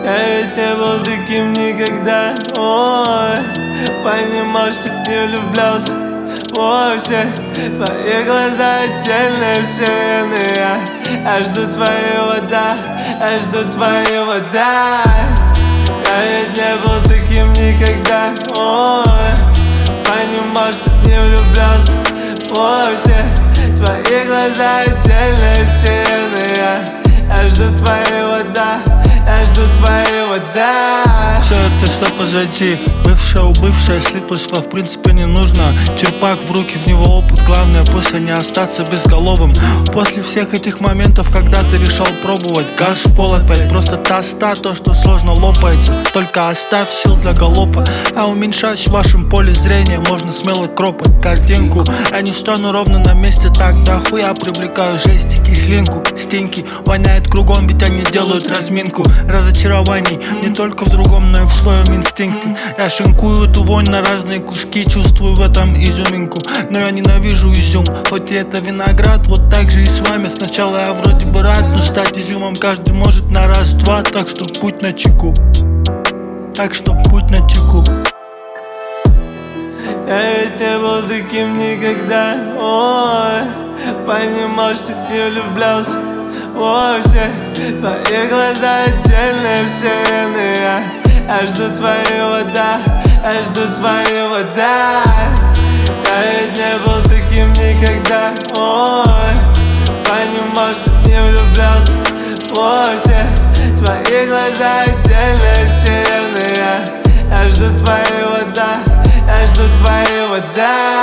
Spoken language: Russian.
Я ведь не был таким никогда, ой. Понимал, что не влюблялся вовсе. Твои глаза отдельная вселенная. Я жду твоего да, я жду твоего да. Я ведь не был таким никогда, ой. Понимал, что не влюблялся вовсе. Твои глаза отдельная вселенная. Я жду твоего да, я жду твоего да. Все это что позади, бывшая у бывшая, слиплось в принципе не нужно. Черпак в руки, в него опыт, главное после не остаться безголовым. После всех этих моментов, когда ты решал пробовать, газ в пол опять, просто тоста, то, что сложно лопается. Только оставь сил для галопа, а уменьшать в вашем поле зрения можно смело кропать картинку. Я не стану ровно на месте, так дохуя привлекаю жесть и кислинку. Стеньки воняет кругом, ведь они делают разминку разочарований не только в другом, но и в своем инстинкте. Я шинкую эту вонь на разные куски, чувствую в этом изюминку. Но я ненавижу изюм, хоть и это виноград. Вот так же и с вами, сначала я вроде бы рад, но стать изюмом каждый может на раз-два. Так что путь на чеку, так что путь на чеку. Я ведь не был таким никогда, ой. Понимал, что не влюблялся вовсе. Твои глаза отдельная вселенная. Я жду твоего да, я жду твоего да. Я ведь не был таким никогда, ой. Понимал, что не влюблялся вовсе. Твои глаза отдельная вселенная. Я жду твоего да, я жду твоего да.